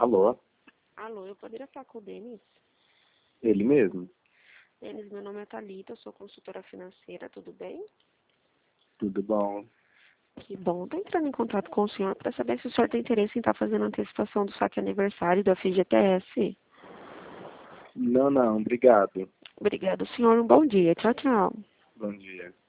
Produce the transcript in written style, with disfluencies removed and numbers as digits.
Alô? Alô, eu poderia falar com o Denis? Ele mesmo? Denis, meu nome é Thalita, eu sou consultora financeira, tudo bem? Tudo bom? Que bom, estou entrando em contato com o senhor para saber se o senhor tem interesse em estar fazendo antecipação do saque aniversário do FGTS. Não, obrigado. Obrigado, senhor, um bom dia, tchau, tchau. Bom dia.